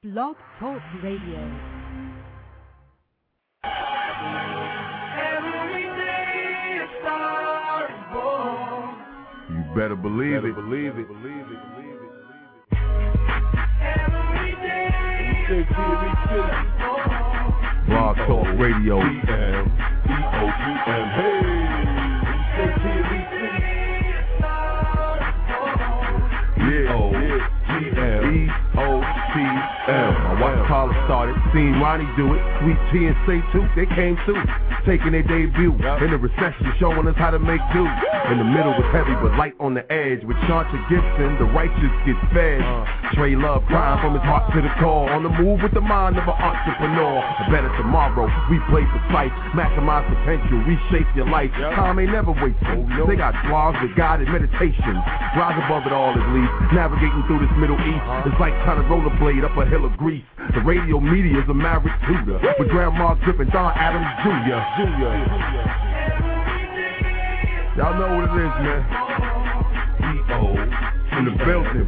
Blog Talk Radio. Every day a star is born. You better believe it. Every day a star is born. Blog Talk Radio. EOTM. Hey. EOTM. My wife Carla started, seen Ronnie do it. Sweet T and Say Too, they came through, taking their debut in the recession, showing us how to make do. In the middle was heavy but light on the edge. With Chauncey Gibson, the righteous get fed. Trey Love crying from his heart to the core, on the move with the mind of an entrepreneur. A better tomorrow, we play for sight, maximize potential, reshape your life. Time ain't never wasted. They got blogs with guided meditations. Rise above it all at least, navigating through this Middle East. It's like trying to rollerblade up a hill of grease. The radio media is a maverick tutor, with grandma's dripping Don Adams Jr. Y'all know what it is, man. EO in the building.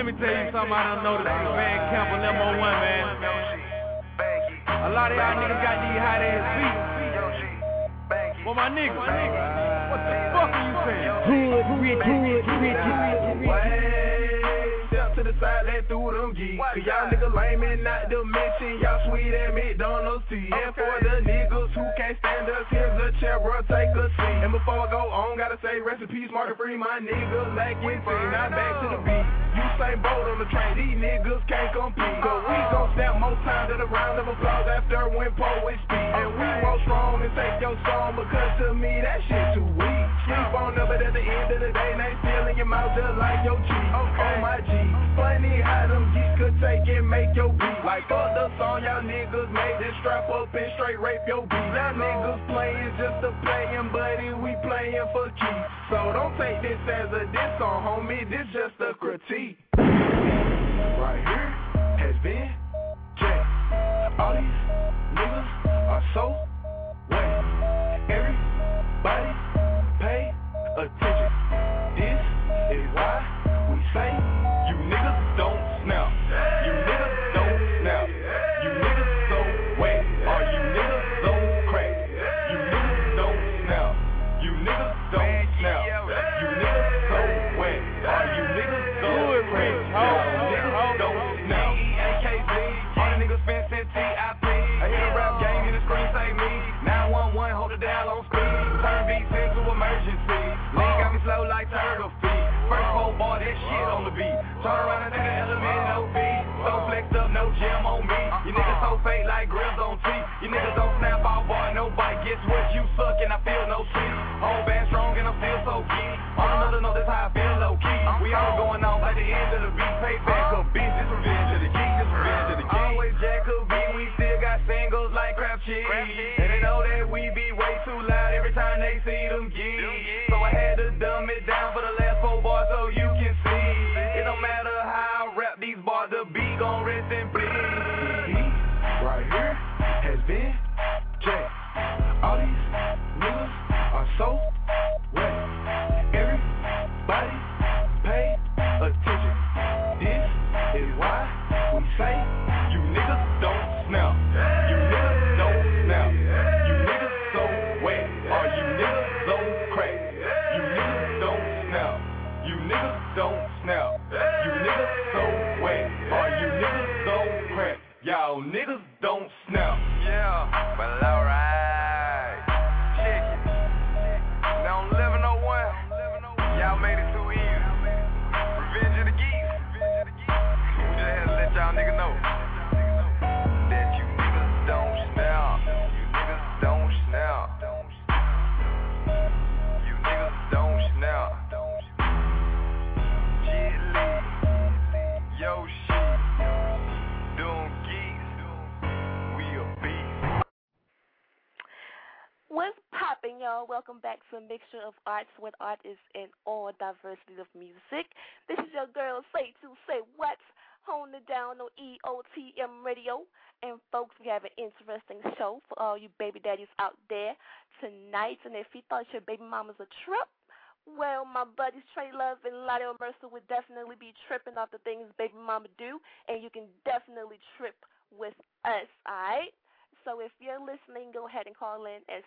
let me tell you something I done noticed in Van Camp and Limo 1, man. A lot of y'all niggas got these hot ass beats. Well, my niggas, what the fuck are you saying? Step to the side, let through them geeks. Cause y'all niggas lame and not to mention y'all sweet at McDonald's tea. And for the niggas who can't stand us, here's a chair, bro, take a seat. And before I go on, gotta say rest in peace, Martin Free, my niggas lacking tea. Now back to the beat. Usain Bolt on the train, these niggas can't compete. Cause we gon' snap more time than a round of applause after when poets speak. And we roll strong and take your song, because to me that shit too weak. Sleep on them, but at the end of the day, they still in your mouth just like your cheek. On my G, funny how them geeks could take and make your beat. Like fuck the song y'all niggas made, then strap up and straight rape your beat. Y'all niggas playing just to playin', buddy, we playin' for keeps. So don't take this as a diss song, homie, this just a critique. Right here has been Jack. All these niggas are so wet. Everybody pay attention. This is why we say you niggas don't snap. You niggas don't snap. You niggas so wet. Are you niggas so crack? You niggas don't snap. You niggas don't snap. You niggas so wet. Are you niggas so crack? Niggas don't snap. AKZ, all the niggas fencing TIP. I hear the rap game and the screen say me. 911, hold it down on speed. Turn beats into emergency. Lean got me slow like turtle feet. First whole bar, that shit on the beat. Turn around and nigga element, no beat. So flexed up, no gym on me. You niggas so fake like grills on teeth. You niggas don't snap all bar, no bite. Guess what? You suck and I feel no shit. Whole band strong and I'm still so key. On another note, that's how I feel low key. We all going on by the end of the beat. Payback a bitch, this revenge of the geek, this revenge of the geek. Always Jack a beat, we still got singles like Crab Cheese. And they know that we be way too loud every time they see them geeks. So I had to dumb it down for the last 4 bars so you can see. It don't matter how I rap these bars, the beat gon' rest in peace. Right here has been Jack. All these niggas are so wet. Everybody pay attention. This is why we say you niggas don't snap. You niggas don't snap. You niggas so wet. Are you niggas so crack? You niggas don't snap. You niggas don't snap. You niggas so wet. Are you niggas so crack? Y'all niggas don't snap. Yeah, but alright. Check it. Now I'm living on one. Y'all made it too easy. Revenge of the geeks. We just had to let y'all niggas know that you niggas don't snap. You niggas don't snap. You niggas don't snap. Jet Li, yo shit, doing geeks, we a beast. What's poppin', y'all? Welcome back to a mixture of arts, where art is in all diversity of music. This is your girl, Say To Say What, holding it down on EOTM Radio. And folks, we have an interesting show for all you baby daddies out there tonight. And if you thought your baby mama's a trip, well, my buddies Trey Love and Lottie Mercer would definitely be tripping off the things baby mama do, and you can definitely trip with us, all right? So if you're listening, go ahead and call in at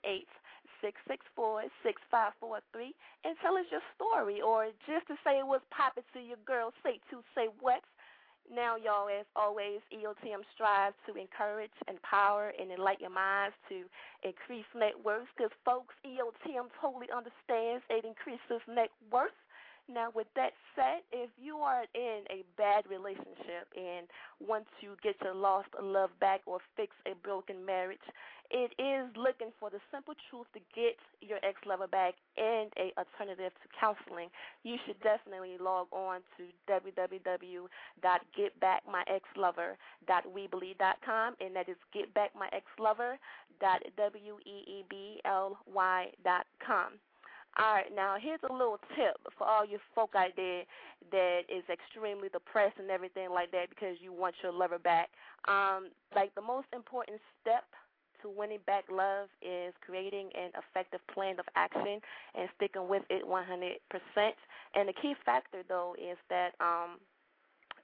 718-664-6543 and tell us your story, or just to say what's poppin' to your girl, Say To Say What. Now, y'all, as always, EOTM strives to encourage, empower, and enlighten your minds to increase net worth, because, folks, EOTM totally understands it increases net worth. Now, with that said, if you are in a bad relationship and want to get your lost love back or fix a broken marriage, it is looking for the simple truth to get your ex-lover back and a alternative to counseling. You should definitely log on to www.getbackmyexlover.weebly.com, and that is getbackmyexlover.weebly.com. All right, now here's a little tip for all you folk out there that is extremely depressed and everything like that because you want your lover back. Like the most important step to winning back love is creating an effective plan of action and sticking with it 100%. And the key factor, though, is that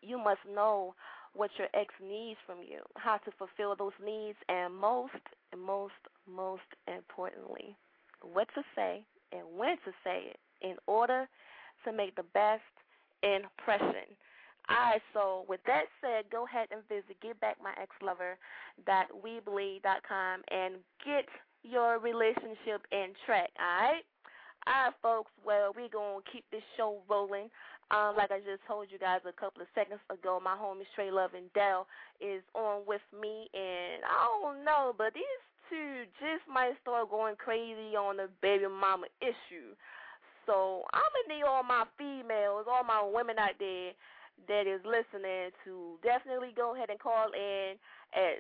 you must know what your ex needs from you, how to fulfill those needs, and most importantly, what to say and when to say it in order to make the best impression. All right, so with that said, go ahead and visit getbackmyexlover.weebly.com and get your relationship in track, all right? All right, folks, well, we're going to keep this show rolling. Like I just told you guys a couple of seconds ago, my homie Trey Love and Dell is on with me, and I don't know, but these two just might start going crazy on the baby mama issue. So I'm going to need all my females, all my women out there that is listening to definitely go ahead and call in at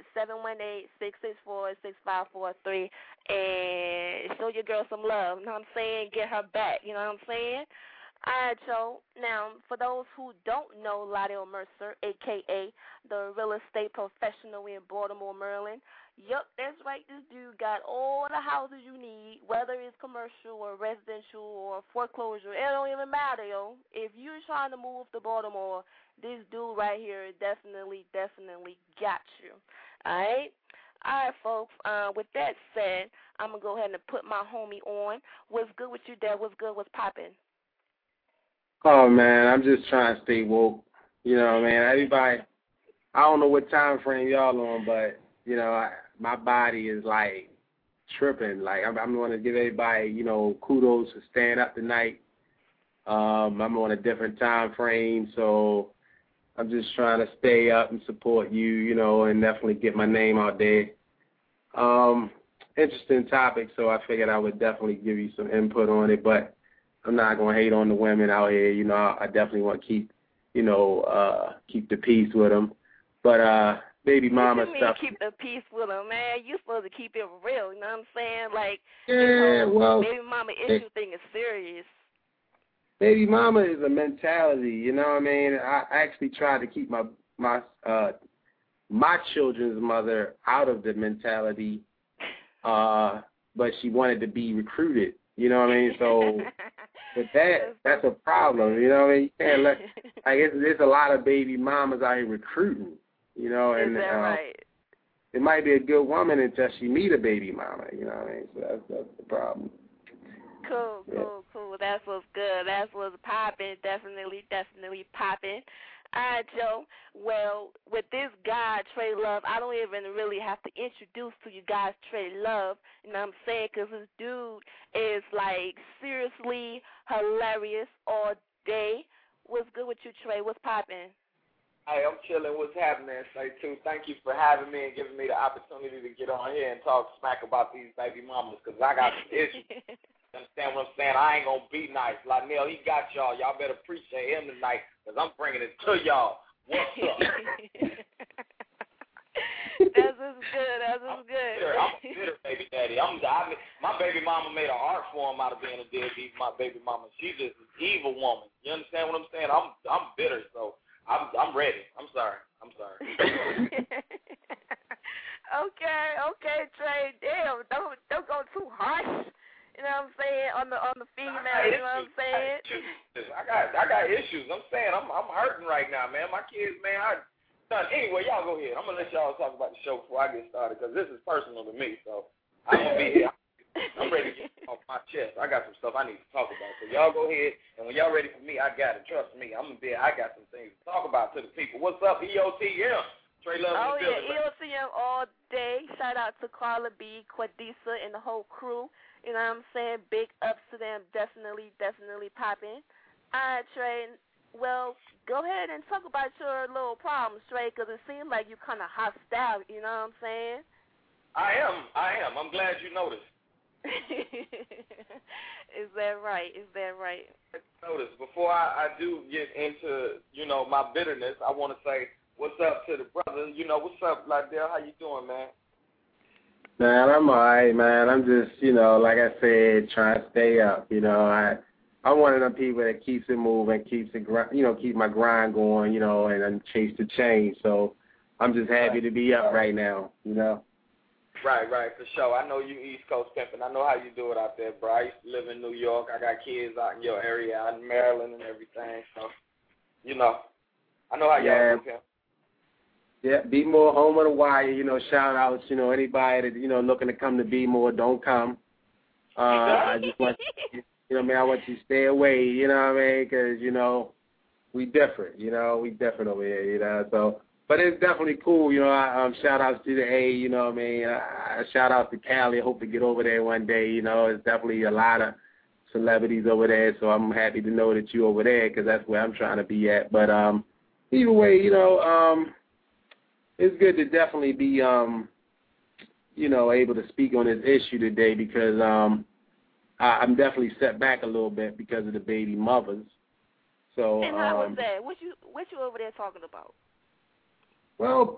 718-664-6543 and show your girl some love, you know what I'm saying? Get her back, you know what I'm saying? All right, so now for those who don't know Lydell Mercer, a.k.a. the real estate professional in Baltimore, Maryland, yup, that's right, this dude got all the houses you need, whether it's commercial or residential or foreclosure, it don't even matter, yo. If you're trying to move to Baltimore, this dude right here definitely got you, all right? All right, folks, with that said, I'm going to go ahead and put my homie on. What's good with you, Dad? What's good? What's popping? Oh, man, I'm just trying to stay woke. You know, man, everybody, I don't know what time frame y'all on, but, you know, my body is, like, tripping. Like, I'm going to give everybody, you know, kudos for staying up tonight. I'm on a different time frame, so I'm just trying to stay up and support you, you know, and definitely get my name out there. Interesting topic, so I figured I would definitely give you some input on it, but I'm not going to hate on the women out here. You know, I definitely want to keep, you know, keep the peace with them. But baby mama what you stuff. Mean keep the peace with them, man? You supposed to keep it real, you know what I'm saying? Like, yeah, well, baby mama issue thing is serious. Baby mama is a mentality, you know what I mean? I actually tried to keep my children's mother out of the mentality, but she wanted to be recruited. You know what I mean? So with that's a problem. You know what I mean? You can't let, I guess there's a lot of baby mamas out here recruiting, you know, and is that right? It might be a good woman until she meet a baby mama, you know what I mean? So that's the problem. Cool. That's what's good. That's what's popping. Definitely popping. All right, Joe. Well, with this guy, Trey Love, I don't even really have to introduce to you guys Trey Love, you know what I'm saying, because this dude is, like, seriously hilarious all day. What's good with you, Trey? What's popping? Hey, I'm chilling. What's happening? Say, too, thank you for having me and giving me the opportunity to get on here and talk smack about these baby mamas, because I got some issues. You understand what I'm saying? I ain't going to be nice. Lynell, he got y'all. Y'all better appreciate him tonight, because I'm bringing it to y'all. What's up? That's just good. I'm a bitter baby daddy. My baby mama made an art form out of being a deadbeat. My baby mama, she's just an evil woman. You understand what I'm saying? I'm bitter, so I'm ready. I'm sorry. Okay, Trey. Damn, don't go too harsh. You know what I'm saying? On the female, you know what I'm saying? I got issues. I'm saying I'm hurting right now, man. My kids, man. Anyway, y'all go ahead. I'm gonna let y'all talk about the show before I get started, because this is personal to me. So I'm gonna be here. I'm ready to get off my chest. I got some stuff I need to talk about. So y'all go ahead, and when y'all ready for me, I got it. Trust me, I got some things to talk about to the people. What's up, EOTM? Trey Love. Oh yeah, EOTM all day. Shout out to Carla B, Quadisa, and the whole crew. You know what I'm saying? Big ups to them. Definitely popping. All right, Trey. Well, go ahead and talk about your little problems, Trey, because it seems like you're kind of hostile. You know what I'm saying? I am. I'm glad you noticed. Is that right? Notice, before I do get into, you know, my bitterness, I want to say what's up to the brother. You know, what's up, Lydell? How you doing, man? Man, I'm all right, man. I'm just, you know, like I said, trying to stay up. You know, I'm one of them people that keeps it moving, keep my grind going, you know, and chase the change. So I'm just happy to be up right now, you know. Right, for sure. I know you East Coast pimping. I know how you do it out there, bro. I used to live in New York. I got kids out in your area, out in Maryland and everything. So, you know, I know how y'all do, Pimp. Yeah, Be More, home of the wire. You know, shout outs. You know, anybody that looking to come to Be More, don't come. I just want I want you to stay away. You know what I mean? Because we different. We different over here. So, but it's definitely cool. Shout outs to the A. You know what I mean? Shout out to Cali. I hope to get over there one day. It's definitely a lot of celebrities over there. So I'm happy to know that you over there because that's where I'm trying to be at. But either way, it's good to definitely be, able to speak on this issue today because I'm definitely set back a little bit because of the baby mothers. So. And how was that? What you over there talking about? Well,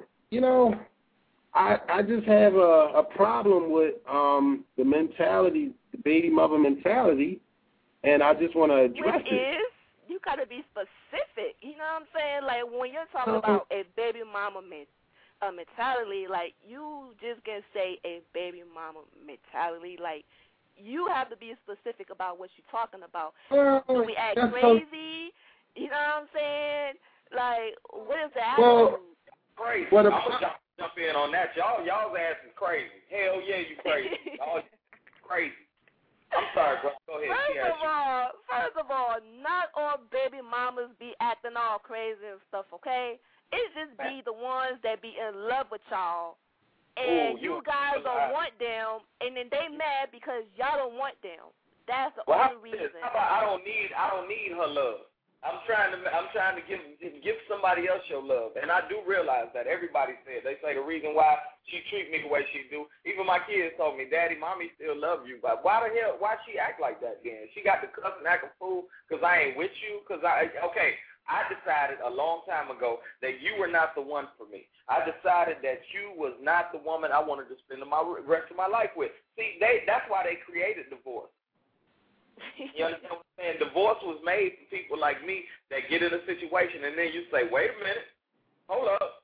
I just have a problem with the mentality, the baby mother mentality, and I just want to address it. You got to be specific. You know what I'm saying? Like when you're talking about a baby mama mentality, like you just can say a baby mama mentality. Like you have to be specific about what you're talking about. Do we act crazy? You know what I'm saying? Like what is the attitude? Crazy. I'm gonna jump in on that. Y'all's ass is crazy. Hell yeah, you crazy. Y'all crazy. I'm sorry, bro. Go ahead. First of all, not all baby mamas be acting all crazy and stuff, okay? It just be the ones that be in love with y'all, and you guys don't want them, and then they mad because y'all don't want them. That's the only reason. I don't need her love. I'm trying to give somebody else your love, and I do realize that everybody said they say the reason why she treat me the way she do. Even my kids told me, Daddy, Mommy still love you, but why she act like that then? She got to cuss and act a fool because I ain't with you. I decided a long time ago that you were not the one for me. I decided that you was not the woman I wanted to spend my rest of my life with. See, that's why they created divorce. You understand what I'm saying? Divorce was made for people like me that get in a situation and then you say, wait a minute, hold up.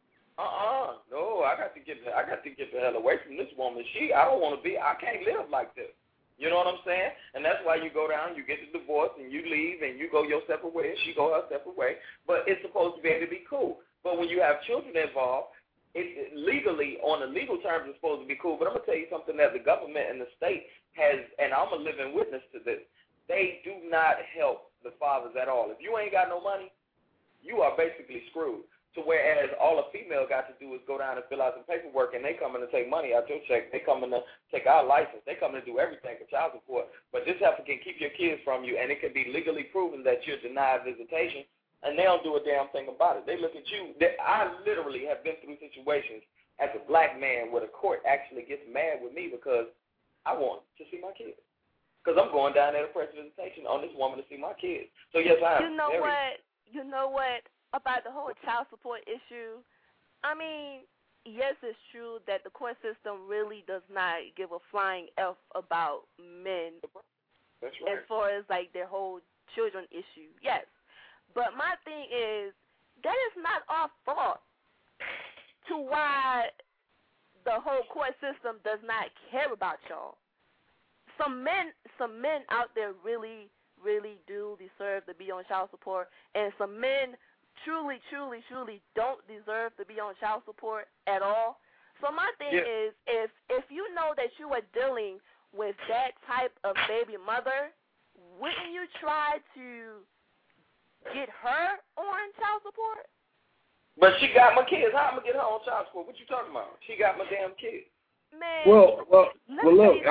No, I got to get the hell away from this woman. I can't live like this. You know what I'm saying? And that's why you go down, you get the divorce, and you leave, and you go your separate way, and she go her separate way. But it's supposed to be able to be cool. But when you have children involved, it legally, on the legal terms, it's supposed to be cool. But I'm going to tell you something that the government and the state has, and I'm a living witness to this, they do not help the fathers at all. If you ain't got no money, you are basically screwed. So whereas all a female got to do is go down and fill out some paperwork, and they come in to take money out your check, they come in to take our license, they come in to do everything for child support. But this heifer can keep your kids from you, and it can be legally proven that you're denied visitation, and they don't do a damn thing about it. They look at you. I literally have been through situations as a black man where the court actually gets mad with me because I want to see my kids. Because I'm going down there to press visitation on this woman to see my kids. So, yes, I am. You know what? About the whole child support issue, I mean, yes, it's true that the court system really does not give a flying F about men. That's right. As far as, like, their whole children issue, yes. But my thing is, that is not our fault to why the whole court system does not care about y'all. Some men out there really, really do deserve to be on child support, and some men truly don't deserve to be on child support at all. So my thing is, if you know that you are dealing with that type of baby mother, wouldn't you try to get her on child support? But she got my kids. How am I going to get her on child support? What you talking about? She got my damn kids. Man. Well, look,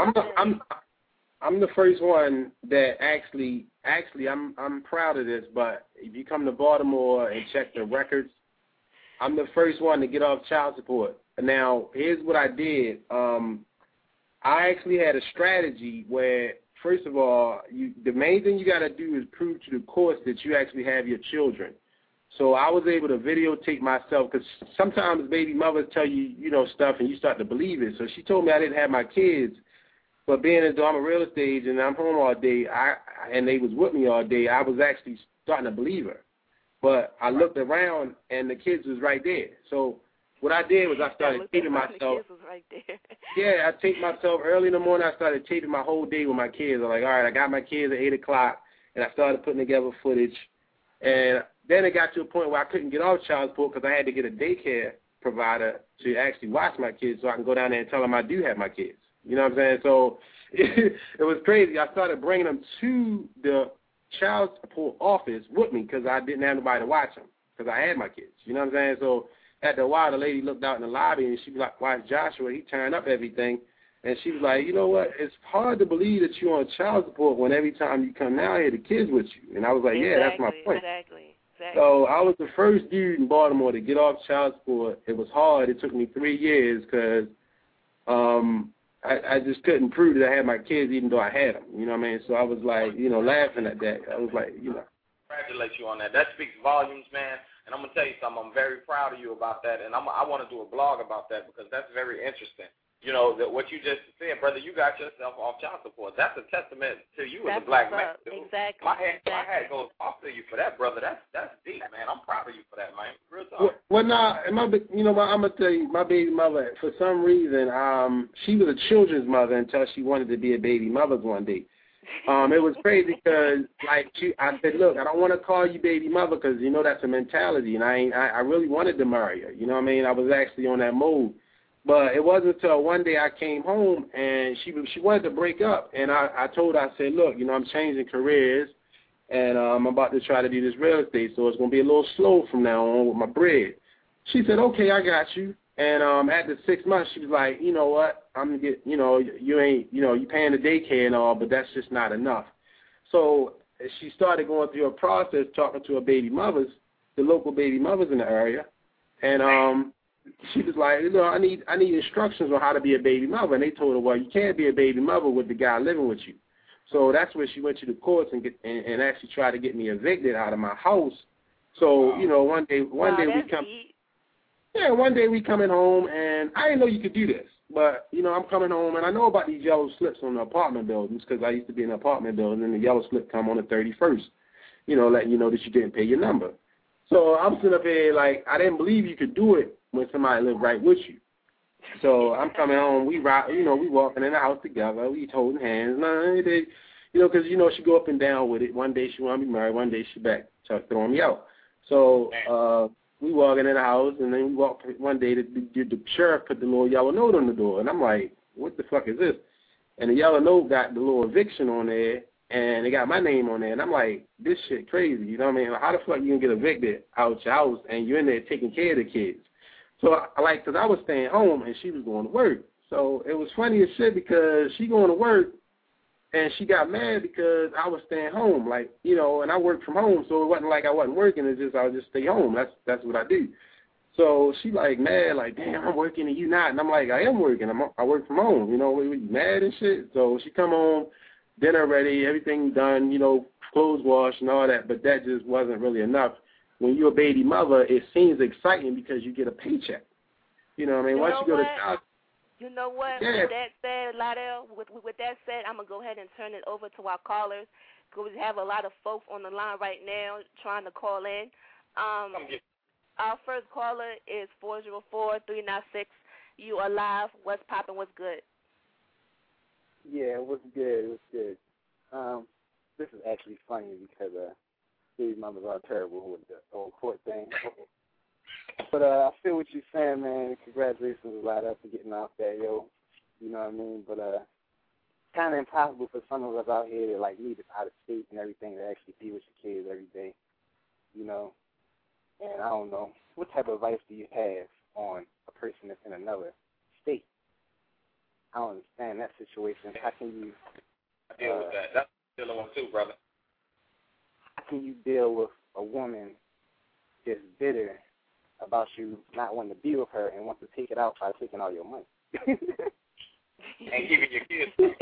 I'm the first one that actually I'm proud of this, but if you come to Baltimore and check the records, I'm the first one to get off child support. Now, here's what I did. I actually had a strategy where, first of all, the main thing you got to do is prove to the courts that you actually have your children. So I was able to videotape myself because sometimes baby mothers tell you, stuff and you start to believe it. So she told me I didn't have my kids. But being as though I'm a real estate agent and I'm home all day, and they was with me all day, I was actually starting to believe her. But I looked around, and the kids was right there. So what I did was I started taping myself. The kids was right there. Yeah, I taped myself early in the morning. I started taping my whole day with my kids. I'm like, all right, I got my kids at 8 o'clock, and I started putting together footage. And then it got to a point where I couldn't get off child support because I had to get a daycare provider to actually watch my kids so I can go down there and tell them I do have my kids. You know what I'm saying? So it was crazy. I started bringing them to the child support office with me because I didn't have nobody to watch them because I had my kids. You know what I'm saying? So after a while, the lady looked out in the lobby and she was like, "Watch Joshua. He turned up everything." And she was like, "You know what? It's hard to believe that you're on child support when every time you come down here, the kids with you." And I was like, "Yeah, that's my point." Exactly. So I was the first dude in Baltimore to get off child support. It was hard. It took me 3 years because I just couldn't prove that I had my kids even though I had them. You know what I mean? So I was like, laughing at that. I was like, Congratulate you on that. That speaks volumes, man. And I'm going to tell you something. I'm very proud of you about that. And I want to do a blog about that because that's very interesting. That what you just said, brother, you got yourself off child support. That's a testament to you as a black man. Exactly. My hat goes off to you for that, brother. That's deep, man. I'm proud of you for that, man. Real talk. Well, I'm going to tell you, my baby mother, for some reason, she was a children's mother until she wanted to be a baby mother one day. It was crazy because, I said, look, I don't want to call you baby mother because, that's a mentality, and I really wanted to marry her. You know what I mean? I was actually on that mode. But it wasn't until one day I came home and she wanted to break up, and I told her, I said, look, I'm changing careers, and I'm about to try to do this real estate, so it's going to be a little slow from now on with my bread. She said, okay, I got you. And after 6 months, she was like, you know what, I'm going to get, you ain't, you paying the daycare and all, but that's just not enough. So she started going through a process talking to her baby mothers, the local baby mothers in the area, and she was like, I need instructions on how to be a baby mother. And they told her, well, you can't be a baby mother with the guy living with you. So that's where she went to the courts and actually tried to get me evicted out of my house. So, one day we coming home, and I didn't know you could do this. But, I'm coming home, and I know about these yellow slips on the apartment buildings because I used to be in an apartment building, and the yellow slip come on the 31st, letting you know that you didn't pay your number. So I'm sitting up here like I didn't believe you could do it when somebody lived right with you. So I'm coming home, we walking in the house together, we holding hands, because, she go up and down with it. One day she want to be married, one day she back throwing me out. So we walking in the house, and then we walk one day, the sheriff put the little yellow note on the door, and I'm like, what the fuck is this? And the yellow note got the little eviction on there, and they got my name on there, and I'm like, this shit crazy, you know what I mean? How the fuck you gonna get evicted out your house, and you're in there taking care of the kids? So, because I was staying home, and she was going to work. So it was funny as shit because she going to work, and she got mad because I was staying home, and I worked from home, so it wasn't like I wasn't working, it's just I would just stay home. That's what I do. So she damn, I'm working and you not. And I'm like, I am working. I work from home. We mad and shit. So she come home, dinner ready, everything done, clothes washed and all that, but that just wasn't really enough. When you're a baby mother, it seems exciting because you get a paycheck. You know what I mean? Once you go to college. You know what? Yeah. With that said, Lydell, with that said, I'm going to go ahead and turn it over to our callers because we have a lot of folks on the line right now trying to call in. Our first caller is 404-396. You are live. What's poppin'? What's good? Yeah, what's good? What's good? This is actually funny because baby mamas are terrible with the whole court thing. But I feel what you're saying, man. Congratulations a lot for getting off that, yo. You know what I mean? But it's kind of impossible for some of us out here that need it out of state and everything to actually be with your kids every day. And I don't know, what type of advice do you have on a person that's in another state? I don't understand that situation. How can you deal with that? That's still one too, brother. How can you deal with a woman that's bitter about you not wanting to be with her and wants to take it out by taking all your money? And keeping your kids.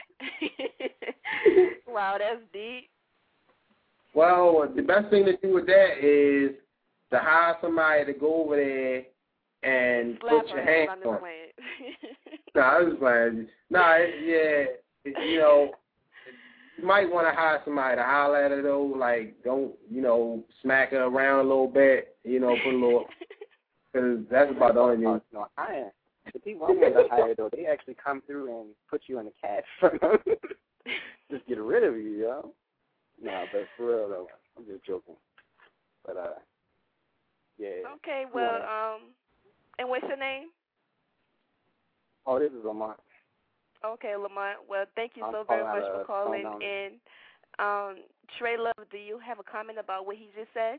Wow, that's deep. Well, the best thing to do with that is to hire somebody to go over there and put your hands on it. I was playing. You might want to hire somebody to holler at her, though. Don't, smack her around a little bit, put a little, because that's about the only thing. No, the people I'm going to hire, though, they actually come through and put you in the cash. Just get rid of you, yo. Nah, but for real, though, I'm just joking. But yeah. Okay, well, and what's your name? Oh, this is Lamont. Okay, Lamont. Well, thank you so very much for calling in. Trey Love, do you have a comment about what he just said?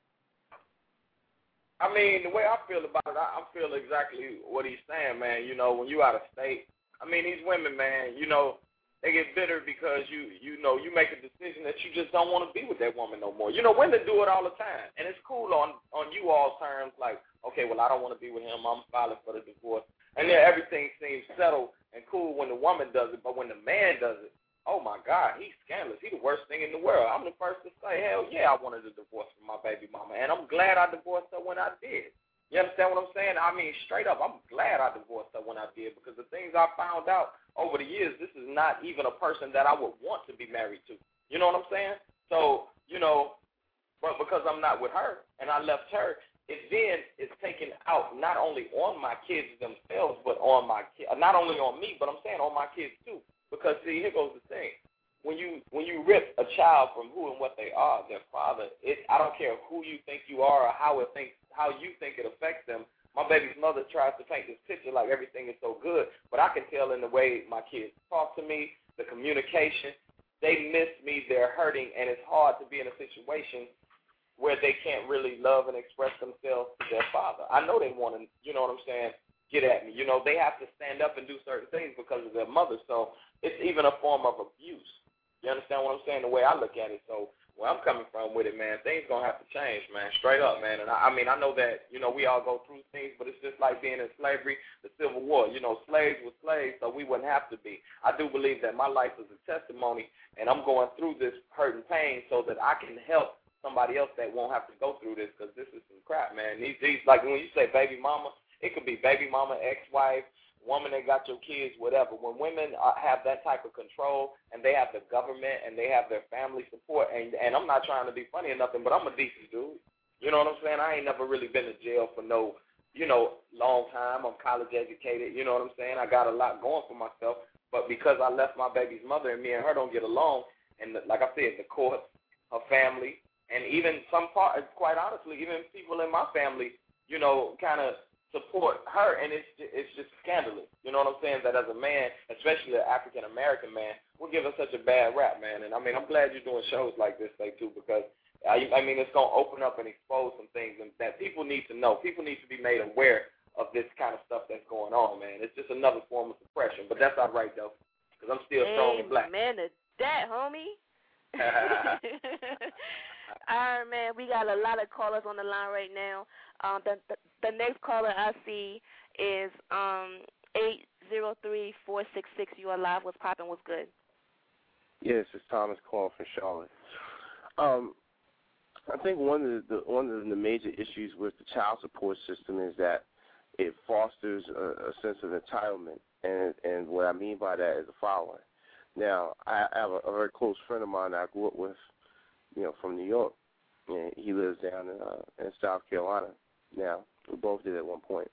I mean, the way I feel about it, I feel exactly what he's saying, man. You know, when you out of state, I mean, these women, man, you know, they get bitter because you make a decision that you just don't want to be with that woman no more. You know, women do it all the time, and it's cool on you all terms, like, okay, well, I don't want to be with him, I'm filing for the divorce, and then everything seems settled and cool when the woman does it, but when the man does it, oh my God, he's scandalous. He's the worst thing in the world. I'm the first to say, hell yeah, I wanted a divorce from my baby mama, and I'm glad I divorced her when I did. You understand what I'm saying? I mean, straight up, I'm glad I divorced her when I did, because the things I found out over the years, this is not even a person that I would want to be married to. You know what I'm saying? So, you know, but because I'm not with her and I left her, it then is taken out not only on my kids themselves, but on my not only on me, but I'm saying on my kids too. Because see, here goes the thing: when you rip a child from who and what they are, their father, I don't care who you think you are or how you think it affects them. My baby's mother tries to paint this picture like everything is so good, but I can tell in the way my kids talk to me, the communication, they miss me, they're hurting, and it's hard to be in a situation where they can't really love and express themselves to their father. I know they want to, you know what I'm saying, get at me. You know, they have to stand up and do certain things because of their mother, so it's even a form of abuse. You understand what I'm saying? The way I look at it. So where I'm coming from with it, man, things going to have to change, man, straight up, man. And I mean, I know that, you know, we all go through things, but it's just like being in slavery, the Civil War. You know, slaves were slaves, so we wouldn't have to be. I do believe that my life is a testimony, and I'm going through this hurt and pain so that I can help somebody else that won't have to go through this, because this is some crap, man. These like when you say baby mama, it could be baby mama, ex-wife, woman that got your kids, whatever. When women have that type of control and they have the government and they have their family support, and I'm not trying to be funny or nothing, but I'm a decent dude. You know what I'm saying? I ain't never really been to jail for no, you know, long time. I'm college educated. You know what I'm saying? I got a lot going for myself. But because I left my baby's mother and me and her don't get along, and like I said, the courts, her family, and even some part, quite honestly, even people in my family, you know, kind of support her, and it's just scandalous. You know what I'm saying? That as a man, especially an African-American man, we're given such a bad rap, man. And, I mean, I'm glad you're doing shows like this, too, because, I mean, it's going to open up and expose some things that people need to know. People need to be made aware of this kind of stuff that's going on, man. It's just another form of suppression, but that's all right, though, because I'm still strong and black. Amen to that, homie. All right, man, we got a lot of callers on the line right now. The next caller I see is 803-466. You are live. What's poppin'? What's good? Yes, it's Thomas calling from Charlotte. I think one of the major issues with the child support system is that it fosters a sense of entitlement, and what I mean by that is the following. Now, I have a very close friend of mine I grew up with, you know, from New York, and he lives down in South Carolina now. We both did at one point.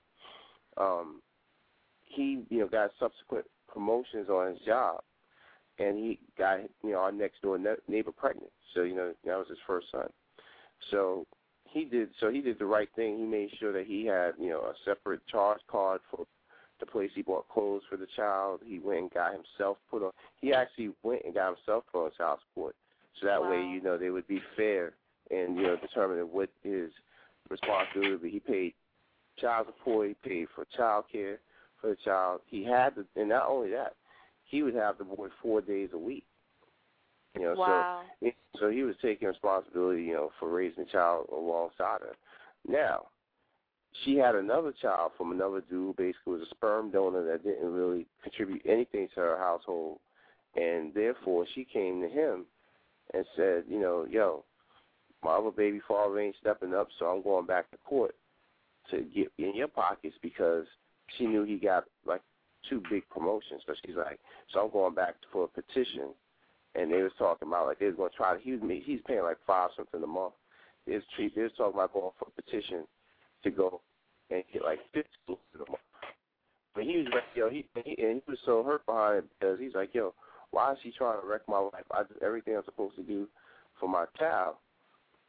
He, you know, got subsequent promotions on his job, and he got, you know, our next door neighbor pregnant. So, you know, that was his first son. So he did the right thing. He made sure that he had, you know, a separate charge card for the place he bought clothes for the child. He went and got himself put on. He actually went and got himself put on child support. So that way, you know, they would be fair and, you know, determining what his responsibility would be. He paid child support. He paid for child care for the child. He had to, and not only that, he would have the boy 4 days a week. You know, so he was taking responsibility, you know, for raising the child alongside her. Now, she had another child from another dude, basically was a sperm donor that didn't really contribute anything to her household, and therefore she came to him and said, you know, yo, my other baby father ain't stepping up, so I'm going back to court to get in your pockets, because she knew he got like 2 big promotions. So she's like, so I'm going back for a petition. And they was talking about like they was going to try to, he's paying like $5 something a month. They was talking about going for a petition to go and get like $50 a month. But he was like, yo, he was so hurt behind it, because he's like, yo, why is she trying to wreck my life? I do everything I'm supposed to do for my child,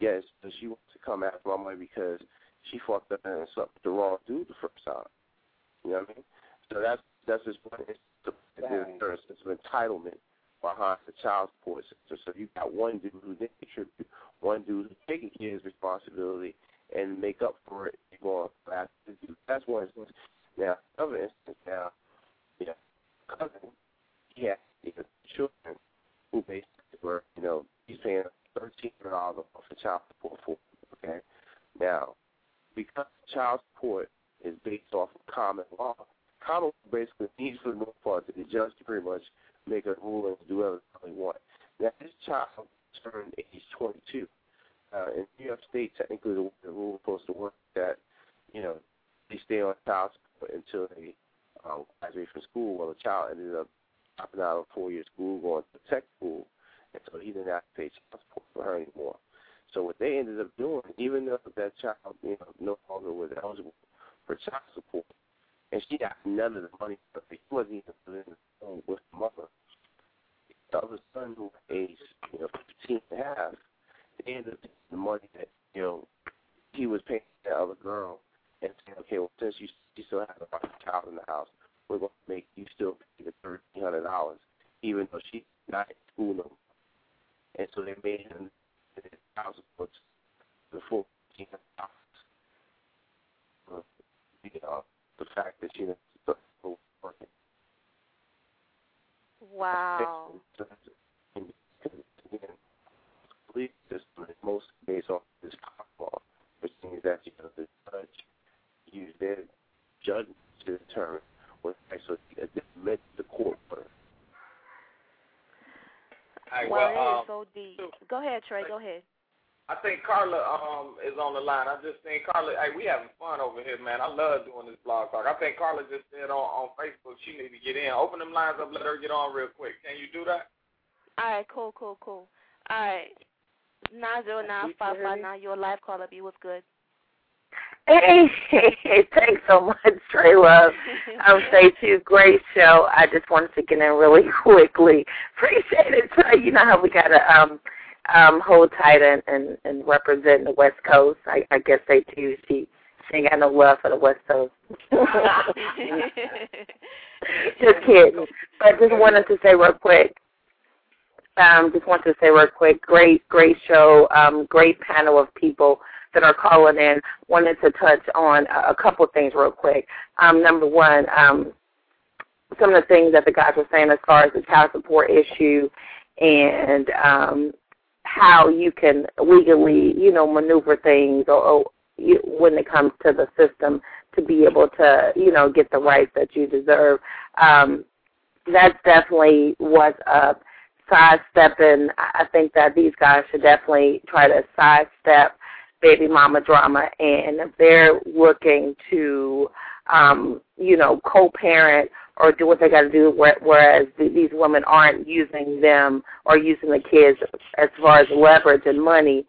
yes, so she wants to come after my money because she fucked up and slept with the wrong dude the first time. You know what I mean? So that's just one instance of entitlement behind the child support system. So you got one dude who didn't contribute, one dude who's taking care of his responsibility and make up for it. You're going after the dude. That's one instance. Now, another instance now, cousin, he had children who basically were, he's paying $1,300 off for child support for, okay? Now, because child support is based off of common law basically needs for the most part to the judge to pretty much make a ruling to do whatever they want. Now, this child turned age 22. In New York State, technically the rule is supposed to work that, they stay on child support until they graduate from school. Well, the child ended up dropping out of 4-year school, going to tech school, and so he didn't have to pay child support for her anymore. So what they ended up doing, even though that child no longer was eligible for child support, and she got none of the money, but he wasn't even living in the home with the mother. The other son, who was age 15 and a half, they ended up taking the money that he was paying that other girl, and saying, okay, well, since you still have a child in the house, we're going to make you still pay the $1,300, even though she's not in school no more. And so they made him the child support the full $1,300. The fact that she was working. Wow. Again, the police system is mostly based off this common law, which means that the judge used their judgment to determine what actually meant the court order. Well, it is so deep. Go ahead, Trey. Go ahead. I think Carla is on the line. I just think Carla, we having fun over here, man. I love doing this blog talk. I think Carla just said on Facebook she need to get in. Open them lines up, let her get on real quick. Can you do that? All right, cool. All right, 909-559, your live caller. B, what's good? Hey, thanks so much, Trey Love. Say too, great show. I just wanted to get in really quickly. Appreciate it, Trey. You know how we gotta hold tight and represent the West Coast. I guess they too. She ain't got no love for the West Coast. Just kidding. But just wanted to say real quick. Great show. Great panel of people that are calling in. Wanted to touch on a couple of things real quick. Number one, some of the things that the guys were saying as far as the child support issue and how you can legally, maneuver things or when it comes to the system to be able to, get the rights that you deserve. That's definitely what's up. Sidestepping, I think that these guys should definitely try to sidestep baby mama drama, and if they're looking to, co-parent or do what they got to do, whereas these women aren't using them or using the kids as far as leverage and money,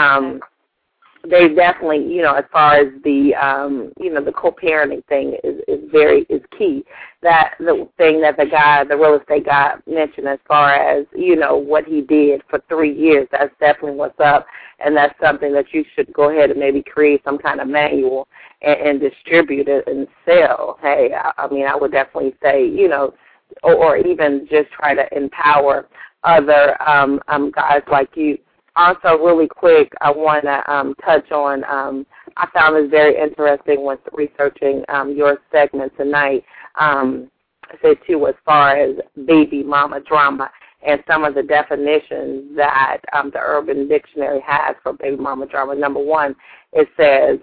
they definitely, as far as the, the co-parenting thing is key. That the thing that the real estate guy mentioned as far as, what he did for 3 years, that's definitely what's up, and that's something that you should go ahead and maybe create some kind of manual and distribute it and sell. Hey, I would definitely say, or even just try to empower other guys like you. Also, really quick, I want to touch on, I found this very interesting when researching your segment tonight, I said, too, as far as baby mama drama and some of the definitions that the Urban Dictionary has for baby mama drama. Number one, it says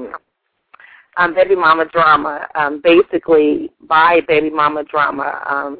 baby mama drama, basically by baby mama drama,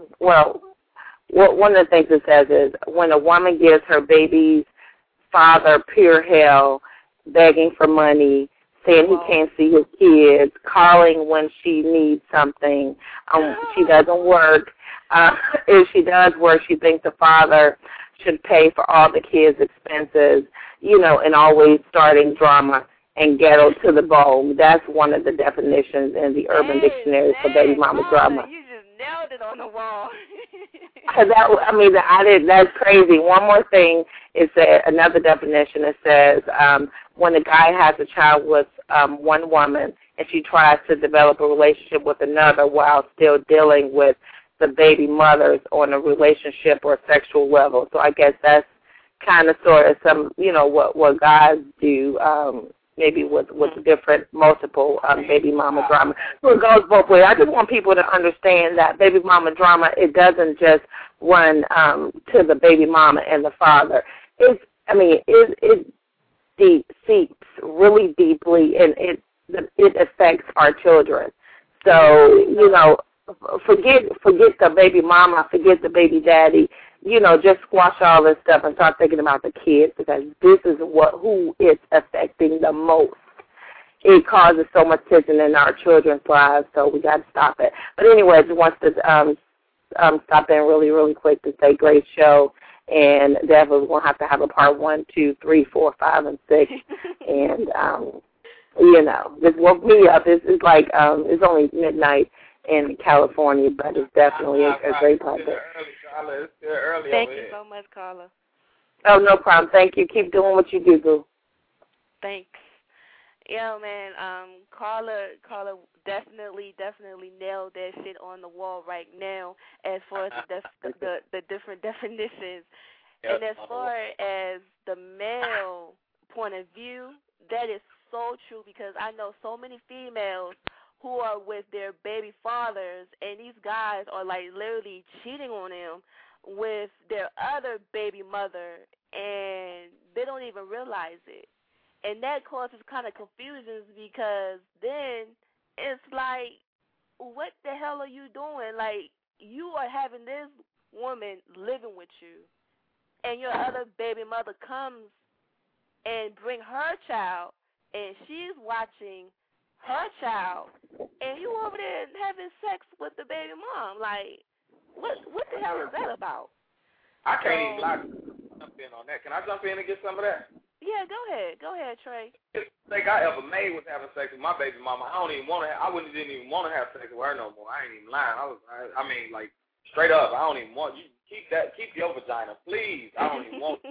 one of the things it says is when a woman gives her baby's father pure hell, begging for money, saying he can't see his kids, calling when she needs something. She doesn't work. If she does work, she thinks the father should pay for all the kids' expenses, and always starting drama and ghetto to the bone. That's one of the definitions in the Urban Dictionary for baby mama drama. You just nailed it on the wall. That's crazy. One more thing is that another definition. It says when a guy has a child with one woman and she tries to develop a relationship with another while still dealing with the baby mothers on a relationship or sexual level. So I guess that's kind of sort of some, what guys do. Maybe with different multiple baby mama drama. So it goes both ways. I just want people to understand that baby mama drama, it doesn't just run to the baby mama and the father. It seeps really deeply, and it affects our children. So, forget the baby mama, forget the baby daddy. Just squash all this stuff and start thinking about the kids, because this is who it's affecting the most. It causes so much tension in our children's lives, so we got to stop it. But anyway, I just want to stop in really, really quick to say great show, and definitely we're going to have a part 1, 2, 3, 4, 5, and 6. And, this woke me up. It's like it's only midnight in California, but it's definitely a great project. Thank you so much, Carla. Oh, no problem. Thank you. Keep doing what you do, boo. Thanks. Yeah, man. Carla definitely nailed that shit on the wall right now as far as the different definitions. Yep. And as far as the male point of view, that is so true, because I know so many females who are with their baby fathers, and these guys are like literally cheating on them with their other baby mother, and they don't even realize it. And that causes kind of confusions, because then it's like, what the hell are you doing? Like, you are having this woman living with you, and your other baby mother comes and bring her child, and she's watching her child, and you over there having sex with the baby mom. Like, what the hell is that about? I can't even lie to jump in on that. Can I jump in and get some of that? Yeah, go ahead, Trey. The mistake I ever made was having sex with my baby mama. I didn't even want to have sex with her no more. I ain't even lying. Like straight up, I don't even want you. Keep your vagina, please. I don't even want.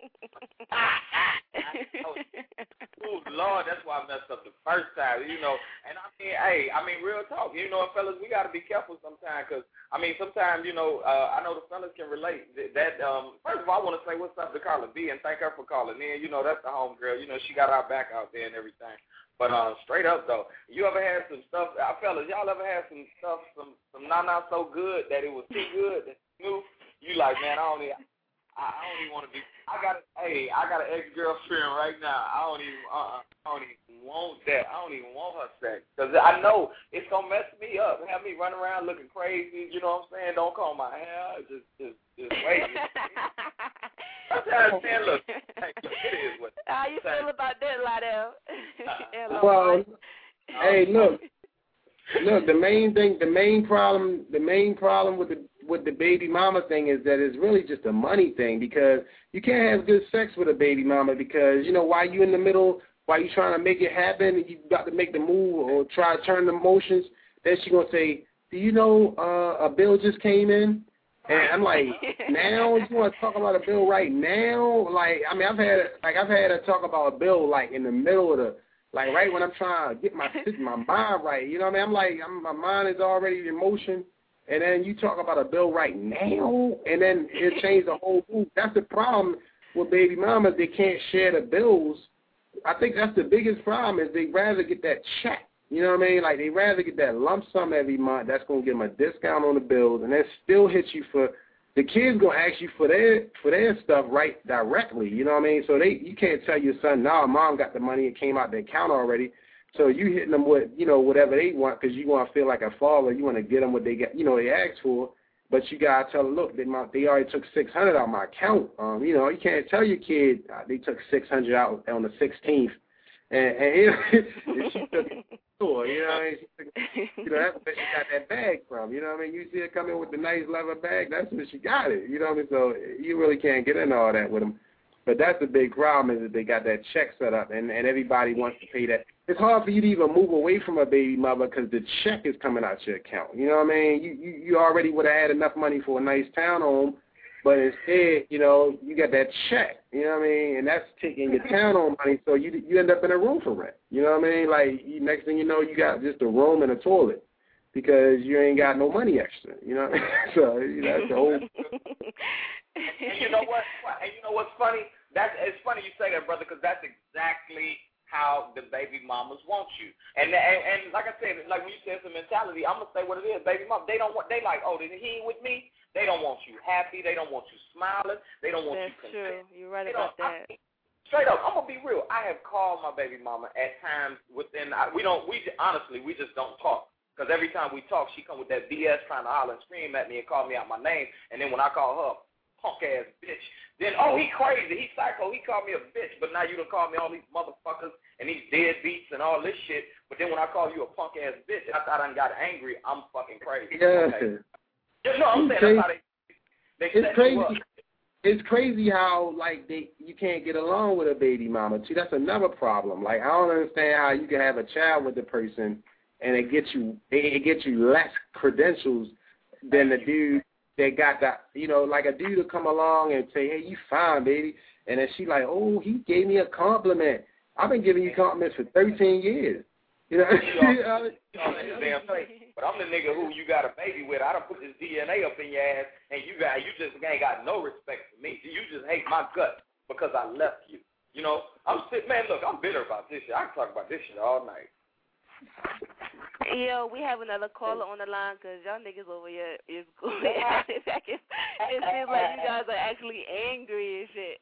Oh Lord, that's why I messed up the first time, And real talk, fellas, we got to be careful sometimes, because sometimes, I know the fellas can relate. That first of all, I want to say what's up to Carla B and thank her for calling in. That's the home girl. She got our back out there and everything. But straight up though, you ever had some stuff, fellas? Y'all ever had some stuff, some not so good that it was too good that you knew? You like, man, I don't even want to be. I got an ex-girlfriend right now. I don't even want that. I don't even want her sex, because I know it's gonna mess me up, have me running around looking crazy. You know what I'm saying? Don't comb my hair. Just wait. Sometimes saying, look, it is what. How you feel about that, Lydell? Well, hey, look. The main problem with the baby mama thing is that it's really just a money thing, because you can't have good sex with a baby mama, because while you in the middle, while you trying to make it happen, you got to make the move or try to turn the motions. Then she gonna say, "Do you know a bill just came in?" And I'm like, now you want to talk about a bill right now? Like, I've had to talk about a bill like in the middle of the. Like right when I'm trying to get my mind right, I'm like, my mind is already in motion, and then you talk about a bill right now, and then it changed the whole move. That's the problem with baby mamas. They can't share the bills. I think that's the biggest problem, is they rather get that check. You know what I mean? Like, they rather get that lump sum every month. That's going to give them a discount on the bills, and that still hits you for. The kid's going to ask you for their stuff right directly, you know what I mean? So you can't tell your son, no, mom got the money, it came out the account already. So you hitting them with, whatever they want, because you want to feel like a father. You want to get them what they get, they asked for. But you got to tell them, look, they already took $600 out of my account. You can't tell your kid they took $600 out on the 16th. And she took it to the store, that's where she got that bag from, You see her come in with the nice leather bag, that's where she got it, So you really can't get into all that with them. But that's the big problem, is that they got that check set up, and everybody wants to pay that it's hard for you to even move away from a baby mother because the check is coming out your account. You know what I mean? You already would have had enough money for a nice townhome, but instead, you know, you got that check. You know what I mean? And that's taking your townhome money, so you end up in a room for rent. You know what I mean? Like, next thing you know, you got just a room and a toilet because you ain't got no money extra. You know what I mean? So, you know, that's the whole... And you know what? And you know what's funny? It's funny you say that, brother, because that's exactly how the baby mamas want you. And like I said, like when you said it's a mentality, I'm going to say what it is. Baby mama, they like, oh, he ain't with me. They don't want you happy. They don't want you smiling. They don't want you content. That's true. You're right about that. Straight up, I'm going to be real. I have called my baby mama at times honestly, we just don't talk. Because every time we talk, she come with that BS trying to holler and scream at me and call me out my name. And then when I call her, punk-ass bitch. Then, he crazy. He psycho. He called me a bitch. But now you done called me all these motherfuckers and these deadbeats and all this shit. But then when I call you a punk-ass bitch, after I done got angry, I'm fucking crazy. Yeah. Okay? You know what I'm saying? That's how they it's crazy. It's crazy how, like, you can't get along with a baby mama. See, that's another problem. Like, I don't understand how you can have a child with the person and it gets you less credentials than the dude that got that, you know, like a dude will come along and say, hey, you fine, baby. And then she like, oh, he gave me a compliment. I've been giving you compliments for 13 years. You know? But I'm the nigga who you got a baby with. I done put this DNA up in your ass, and you just ain't got no respect for me. You just hate my guts because I left you. You know? Man, look, I'm bitter about this shit. I can talk about this shit all night. Yo, we have another caller on the line because y'all niggas over here is going out. It seems like you guys are actually angry and shit.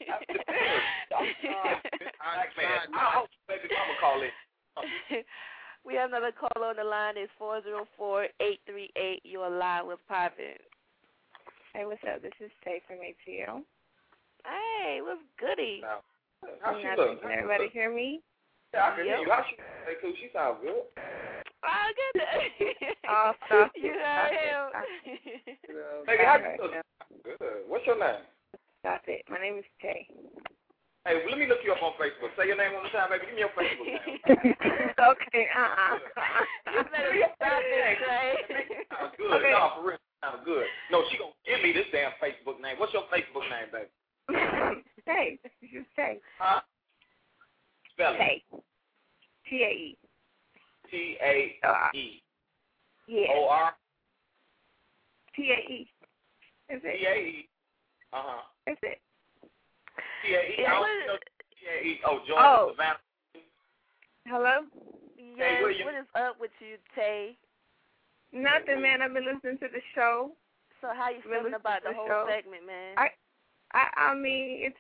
I hope baby mama call in. We have another caller on the line. It's 404-838. You're live with Poppin'. Hey, what's up? This is Tay from ATL. Hey, what's goody? How she look? Can everybody hear me? Yeah, I can hear you. How she look? Cool. She sounds good. Oh, good. Oh, stop it. You heard him. Baby, how you look? Good. What's your name? Stop it. My name is Tay. Hey, let me look you up on Facebook. Say your name one more time, baby. Give me your Facebook name. Okay, You better stop it, Tay. Sounds good. Okay. No, for real. Sounds good. No, she gonna give me this damn Facebook name. What's your Facebook name, baby? Tay. Just Tay. Huh? Spell it. Tay. T-A-E. T-A-E. Yeah. O-R? T-A-E. Is it? T-A-E. Uh-huh. Is it? T-A-E. I don't know T-A-E. Oh, Georgia, Savannah. Hello? Yes, hey, what is up with you, Tay? Nothing, man. I've been listening to the show. So how you feeling about the whole segment, man? I mean, it's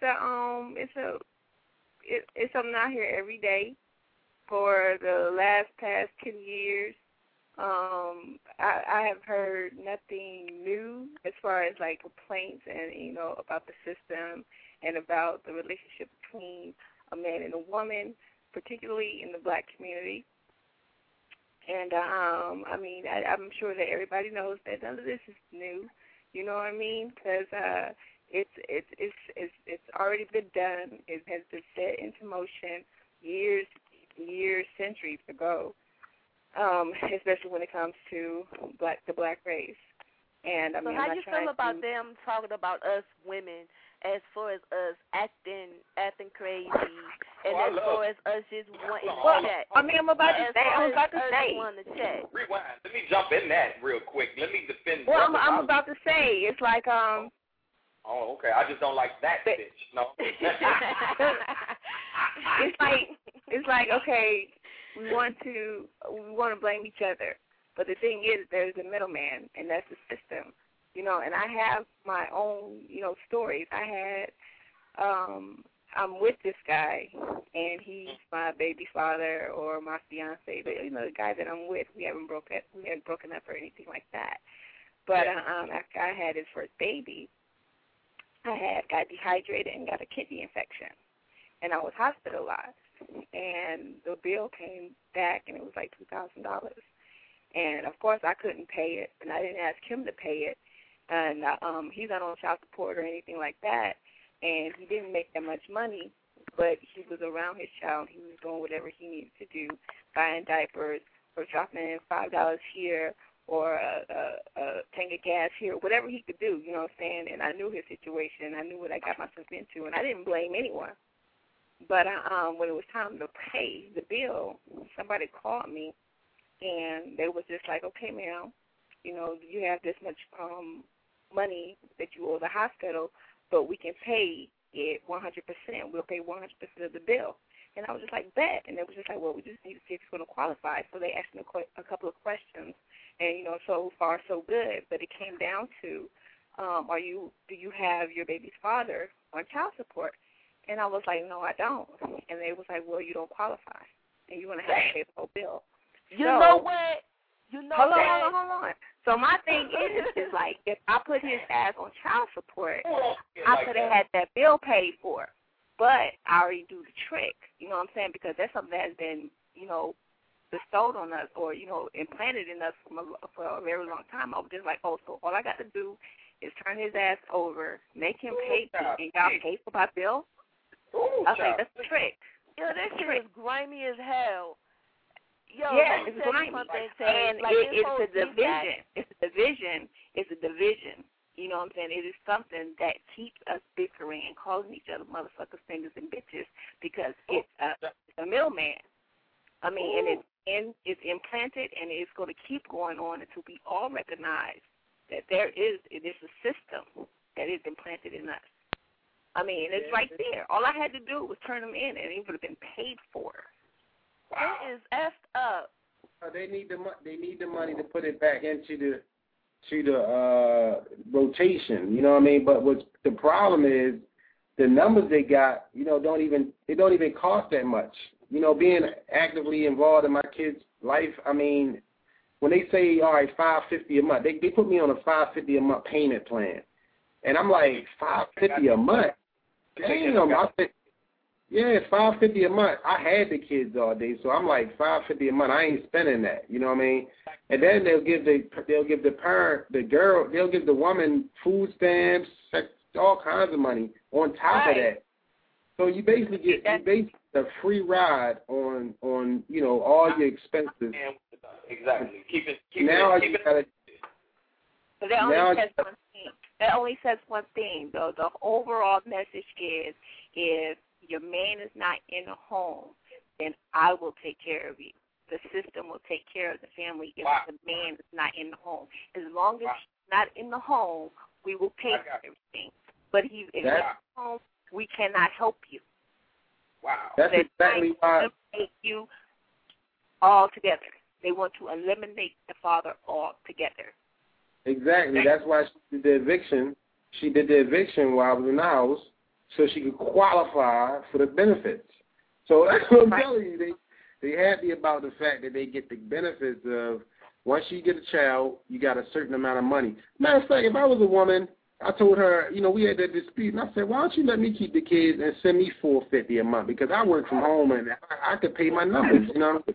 something out here every day for the past 10 years. I have heard nothing new as far as like complaints and, you know, about the system and about the relationship between a man and a woman, particularly in the black community. And I mean, I'm sure that everybody knows that none of this is new. You know what I mean? Because it's already been done. It has been set into motion years, centuries ago. Especially when it comes to the black race. And I mean, how do you feel about them talking about us women as far as us acting crazy, and as far as us just wanting to check? I mean, I'm about to say. Rewind. Let me jump in that real quick. Let me defend. Well, I'm about to say. It's like Oh, okay. I just don't like that bitch. No. It's like okay. We want to blame each other, but the thing is, there's a middleman, and that's the system, you know. And I have my own, you know, stories. I'm with this guy, and he's my baby father or my fiance. But you know, the guy that I'm with, we haven't broken up or anything like that. But after I had his first baby, I got dehydrated and got a kidney infection, and I was hospitalized. And the bill came back, and it was like $2,000. And, of course, I couldn't pay it, and I didn't ask him to pay it. And he's not on child support or anything like that, and he didn't make that much money. but he was around his child. He was doing whatever he needed to do, buying diapers or dropping in $5 here or a tank of gas here, whatever he could do, you know what I'm saying? And I knew his situation. I knew what I got myself into, and I didn't blame anyone. But when it was time to pay the bill, somebody called me, and they was just like, okay, ma'am, you know, you have this much money that you owe the hospital, but we can pay it 100%. We'll pay 100% of the bill. And I was just like, bet. And they was just like, well, we just need to see if it's going to qualify. So they asked me a couple of questions, and, you know, so far so good. But it came down to, do you have your baby's father on child support? And I was like, no, I don't. And they was like, well, you don't qualify, and you're going to have to pay the whole bill. You know what? Hold on. So my thing is like, if I put his ass on child support, I could have had that bill paid for. But I already do the trick, you know what I'm saying? Because that's something that has been, you know, bestowed on us or, you know, implanted in us for a very long time. I was just like, oh, so all I got to do is turn his ass over, make him pay, and y'all pay for my bill? I was like, that's the trick. Yo, that shit is grimy as hell. Yo, yeah, it's grimy. And it's a division. It's a division. It's a division. You know what I'm saying? It is something that keeps us bickering and calling each other motherfuckers, fingers, and bitches because it's a middleman. I mean, and it's implanted, and it's going to keep going on until we all recognize that it is a system that is implanted in us. I mean, it's right there. All I had to do was turn them in, and it would have been paid for. Wow. It is effed up. They need the money to put it back into the rotation. You know what I mean? But what the problem is, the numbers they got, you know, don't even cost that much. You know, being actively involved in my kids' life. I mean, when they say, all right, $550 a month, they put me on a $550 a month payment plan, and I'm like, $550 a month. Damn, I said, yeah, it's $550 a month. I had the kids all day, so I'm like, $550 a month. I ain't spending that. You know what I mean? And then they'll give the parent, the girl, they'll give the woman food stamps, all kinds of money on top of that. So you basically get a free ride on you know, all your expenses. Exactly. Keep it. But that only says one thing, though. The overall message is, if your man is not in the home, then I will take care of you. The system will take care of the family if the man is not in the home. As long as he's not in the home, we will pay for everything. But if he's in the home, we cannot help you. Wow. That's exactly why. They take you all together. They want to eliminate the father altogether. Exactly. That's why she did the eviction. She did the eviction while I was in the house, so she could qualify for the benefits. So that's what I'm telling you. They happy about the fact that they get the benefits of, once you get a child, you got a certain amount of money. Matter of fact, if I was a woman, I told her, you know, we had that dispute, and I said, why don't you let me keep the kids and send me $450 a month, because I work from home and I could pay my numbers, you know.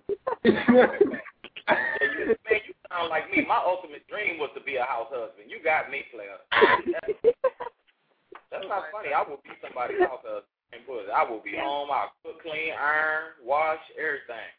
Man, you sound like me. My ultimate dream was to be a house husband. You got me, player. That's not funny. I will be somebody's house husband. I will be home. I'll cook, clean, iron, wash, everything.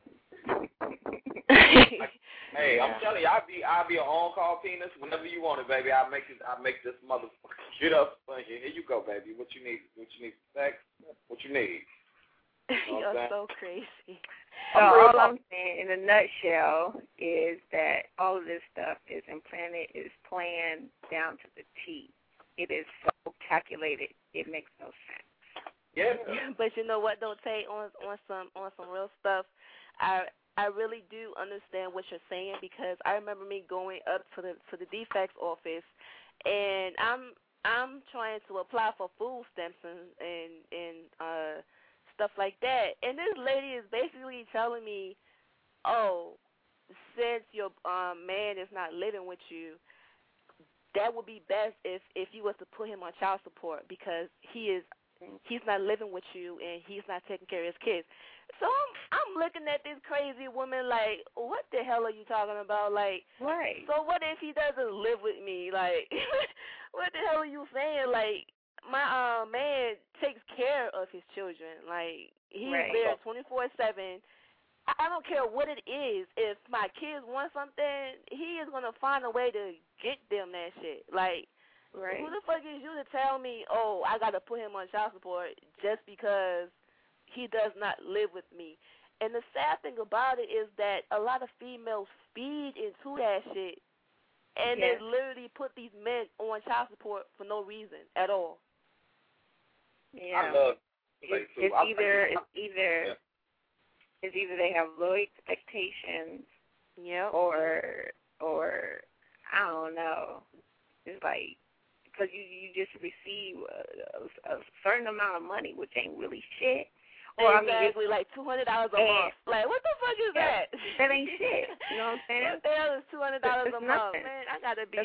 Hey, I'm telling you, I'll be an on-call penis whenever you want it, baby. I'll make this motherfucker get up. Here you go, baby. What you need? Sex? What you need? You're so crazy. So all I'm saying in a nutshell is that all of this stuff is implanted, is planned down to the T. It is so calculated, it makes no sense. Yeah. But you know what, though, Tay, on some real stuff, I really do understand what you're saying, because I remember me going up to the defects office, and I'm trying to apply for food stamps and stuff like that, and this lady is basically telling me, oh, since your man is not living with you, that would be best if you was to put him on child support, because he's not living with you and he's not taking care of his kids. So I'm looking at this crazy woman like, what the hell are you talking about? Like, right. So what if he doesn't live with me? Like, what the hell are you saying? Like, my man takes care of his children. Like, he's there 24/7. I don't care what it is. If my kids want something, he is going to find a way to get them that shit. Like, who the fuck is you to tell me, oh, I got to put him on child support just because he does not live with me? And the sad thing about it is that a lot of females feed into that shit, and they literally put these men on child support for no reason at all. Yeah. I love It's either they have low expectations, or I don't know. It's like, because you just receive a certain amount of money, which ain't really shit. Or exactly, like $200 a month. Like, what the fuck is that? That ain't shit. You know what I'm saying? What the hell is $200 a month? Man, I gotta be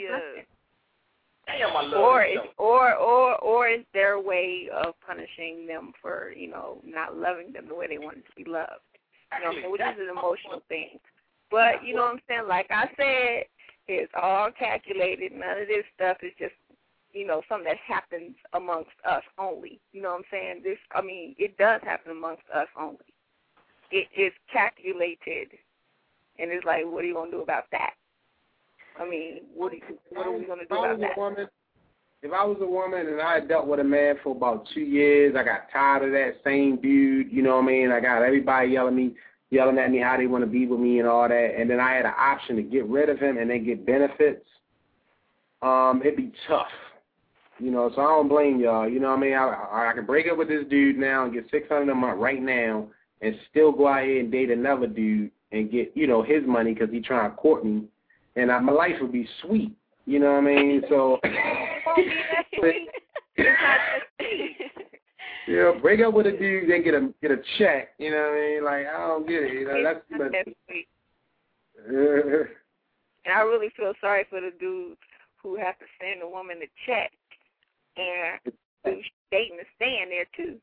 or it's their way of punishing them for, not loving them the way they wanted to be loved. Which is an emotional thing. But, you know what I'm saying? Like I said, it's all calculated. None of this stuff is just, something that happens amongst us only. You know what I'm saying? It does happen amongst us only. It is calculated. And it's like, what are you going to do about that? What are we going to do about that? If I was a woman and I had dealt with a man for about 2 years, I got tired of that same dude, you know what I mean? I got everybody yelling at me how they want to be with me and all that, and then I had an option to get rid of him and then get benefits, it'd be tough. So I don't blame y'all, you know what I mean? I can break up with this dude now and get $600 a month right now and still go out here and date another dude and get, his money because he trying to court me, and my life would be sweet. You know what I mean? So, break up with a dude, then get a check. You know what I mean? Like, I don't get it. That's sweet. And I really feel sorry for the dudes who have to send a woman a check and who's dating to stand there too.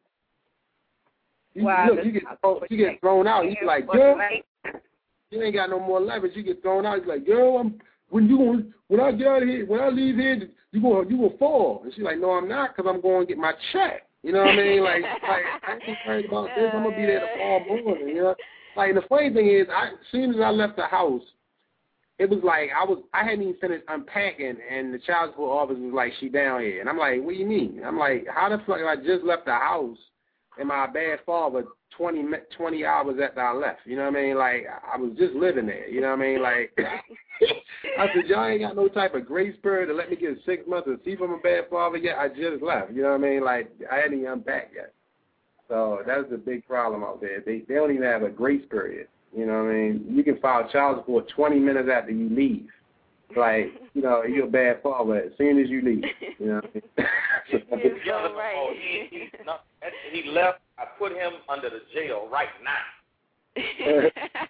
You get thrown out. You like, girl, you ain't got no more leverage. You get thrown out. You like, girl, when I get out of here, when I leave here, you gonna fall. And she's like, no, I'm not, because I'm going to get my check. You know what I mean? Like I ain't worried about this. I'm gonna be there tomorrow morning. You know? Like, the funny thing is, as soon as I left the house, it was like I hadn't even finished unpacking, and the child support office was like, she down here. And I'm like, what do you mean? I'm like, how the fuck I just left the house and my bad father 20 hours after I left? You know what I mean? Like, I was just living there. You know what I mean? Like, I said, y'all ain't got no type of grace period to let me get 6 months to see from a bad father yet. I just left. You know what I mean? Like, I hadn't even unpacked yet. So that's the big problem out there. They don't even have a grace period. You know what I mean? You can file child support 20 minutes after you leave. Like, you're a bad father as soon as you leave. You know what I mean? He left. I put him under the jail right now.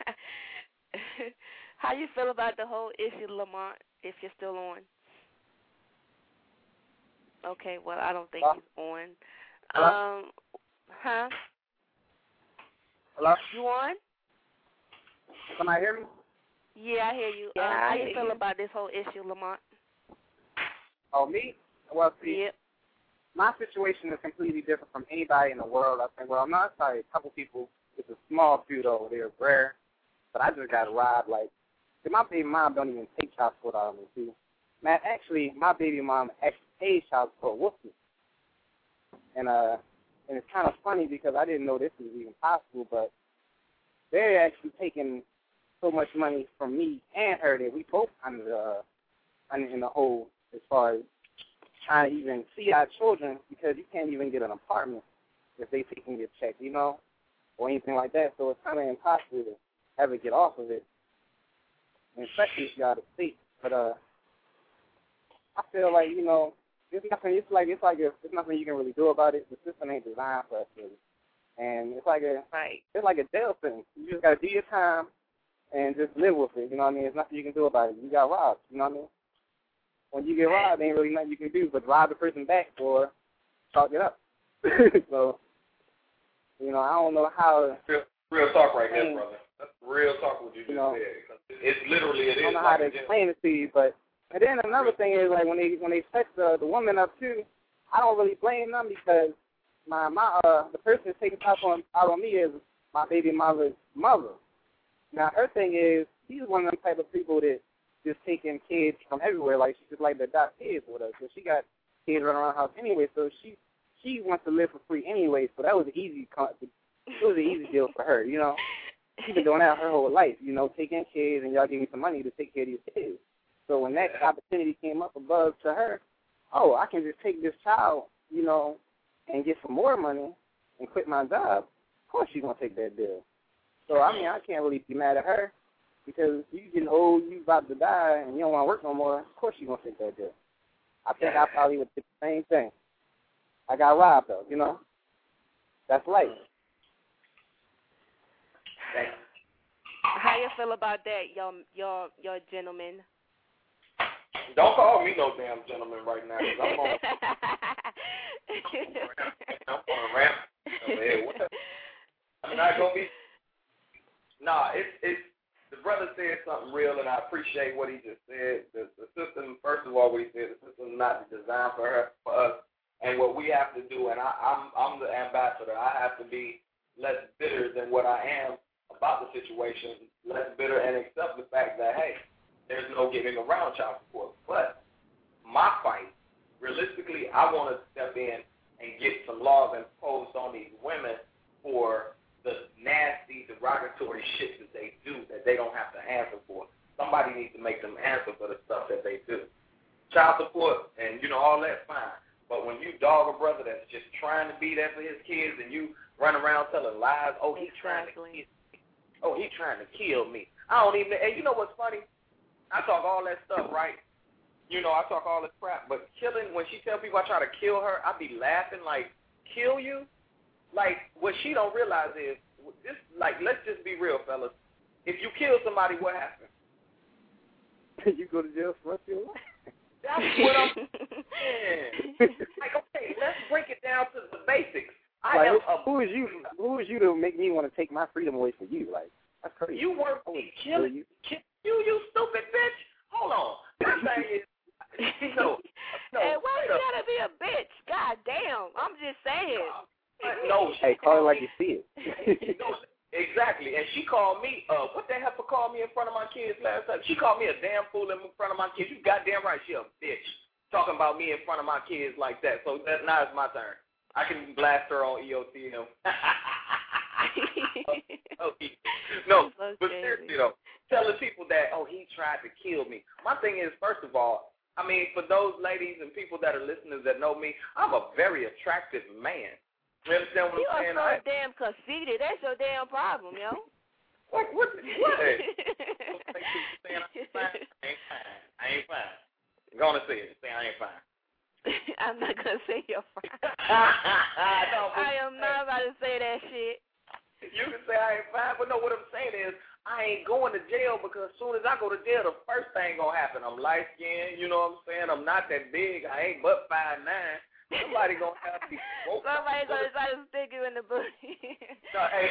How you feel about the whole issue, Lamont, if you're still on? Okay, well, I don't think he's on. Hello? Huh? Hello? You on? Can I hear me? Yeah, I hear you. How you feel about this whole issue, Lamont? Oh, me? Well, see, my situation is completely different from anybody in the world. I think, well, I'm not sorry, a couple people, it's a small few over there, rare, but I just got robbed. Like, my baby mom don't even take child support out of me, see. Man, actually, my baby mom actually pays child support with me. And it's kind of funny because I didn't know this was even possible, but they're actually taking so much money from me and her that we both under in the hole as far as trying to even see our children, because you can't even get an apartment if they taking your check, or anything like that. So it's kind of impossible to ever get off of it, and especially if you're out of state. But I feel like there's nothing. It's nothing you can really do about it. The system ain't designed for us, really. And it's like a jail sentence. You just gotta do your time and just live with it. You know what I mean? There's nothing you can do about it. You got robbed. You know what I mean? When you get robbed, there ain't really nothing you can do but rob the person back or chalk it up. So, I don't know how. Real talk right there, brother. That's real talk what you just said. It's literally it is. I don't know how to explain it to you, but and then another thing is like when they set the woman up too, I don't really blame them because the person that's taking out on me is my baby mother's mother. Now, her thing is, she's one of them type of people that just taking kids from everywhere. Like, she just like to adopt kids with us. So she got kids running around the house anyway, so she wants to live for free anyway. So that was an easy deal for her, you know. She's been doing that her whole life, you know, taking kids, and y'all give me some money to take care of these kids. So when that opportunity came up above to her, oh, I can just take this child, you know, and get some more money and quit my job. Of course she's going to take that deal. So, I mean, I can't really be mad at her because you getting old, you about to die, and you don't want to work no more. Of course she's going to take that deal. I think I probably would do the same thing. I got robbed, though, you know. That's life. How you feel about that, your gentleman? Don't call me no damn gentleman right now, because I'm on a ramp. I'm not going to be. Nah, it's the brother said something real, and I appreciate what he just said. The system, first of all, what he said, the system is not designed for us, and what we have to do, and I'm the ambassador. I have to be less bitter than what I am about the situation, less bitter, and accept the fact that, hey, there's no getting around child support. But my fight, realistically, I want to step in and get some laws imposed on these women for the nasty, derogatory shit that they do that they don't have to answer for. Somebody needs to make them answer for the stuff that they do. Child support and, you know, all that's fine. But when you dog a brother that's just trying to be there for his kids and you run around telling lies, oh, he's trying to kill me. Oh, he's trying to kill me. I don't even, and you know what's funny? I talk all that stuff, right? You know, I talk all this crap, but killing, when she tell people I try to kill her, I be laughing like, kill you? Like, what she don't realize is, this, like, let's just be real, fellas. If you kill somebody, what happens? You go to jail for the rest of your life. That's what I'm saying. Like, okay, let's break it down to the basics. Who is you to make me want to take my freedom away from you? Like, that's crazy. You weren't killing you stupid bitch. Hold on. My thing is, no. Hey, why you gotta be a bitch? God damn. I'm just saying. No. Hey, call it like you see it. No, exactly. And she called me, what the heifer called me in front of my kids last time? She called me a damn fool in front of my kids. You goddamn right, she a bitch. Talking about me in front of my kids like that. So now it's my turn. I can blast her on EOTM. No, but seriously though, telling people that, oh, he tried to kill me. My thing is, first of all, I mean, for those ladies and people that are listeners that know me, I'm a very attractive man. You understand what I'm saying? You are so damn conceited. That's your damn problem, yo. What? What? I ain't fine. I'm gonna say it. Say I ain't fine. I'm not gonna say you're fine. No, I am not about to say that shit. You can say I ain't fine, but no, what I'm saying is I ain't going to jail because as soon as I go to jail, the first thing gonna happen. I'm light skinned, you know what I'm saying? I'm not that big. I ain't but 5'9". Somebody gonna have me. Somebody gonna try to stick you in the booty. No, hey,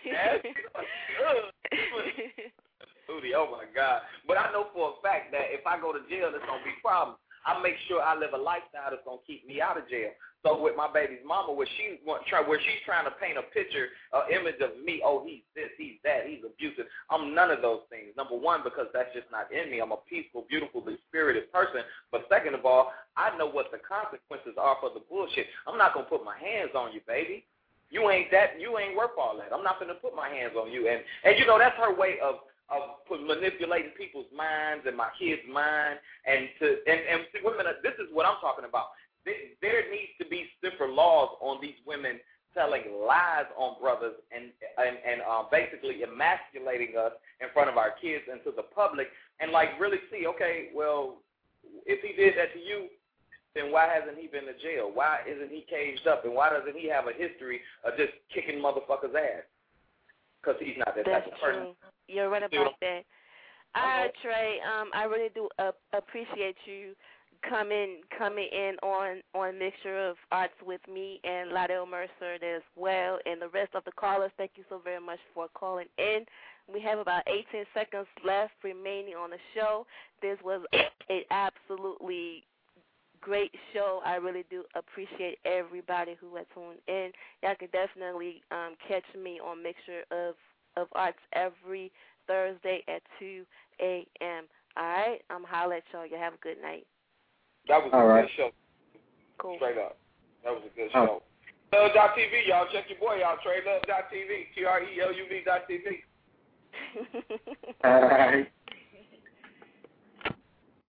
booty, oh my God. But I know for a fact that if I go to jail, there's gonna be problems. I make sure I live a lifestyle that's gonna keep me out of jail. So with my baby's mama, where she's trying to paint a picture, an image of me, oh, he's this, he's that, he's abusive. I'm none of those things. Number one, because that's just not in me. I'm a peaceful, beautiful, spirited person. But second of all, I know what the consequences are for the bullshit. I'm not gonna put my hands on you, baby. You ain't worth all that. I'm not gonna put my hands on you. And you know, that's her way of manipulating people's minds and my kids' mind, and women. This is what I'm talking about. There needs to be stiffer laws on these women telling lies on brothers and basically emasculating us in front of our kids and to the public, and like really see, okay, well, if he did that to you, then why hasn't he been to jail? Why isn't he caged up? And why doesn't he have a history of just kicking motherfuckers' ass? Because he's not that type of person. You're right about that. All right, Trey, I really do appreciate you coming in on Mixture of Arts with me and Lydell Mercer as well, and the rest of the callers. Thank you so very much for calling in. We have about 18 seconds left remaining on the show. This was an absolutely great show. I really do appreciate everybody who has tuned in. Y'all can definitely catch me on Mixture of Arts every Thursday at 2 a.m. All right? I'm holla at y'all. You have a good night. That was a good show. Cool. Straight up. That was a good show. Love.tv, y'all. Check your boy out. TreyLove.tv. TRELUV.tv. All right.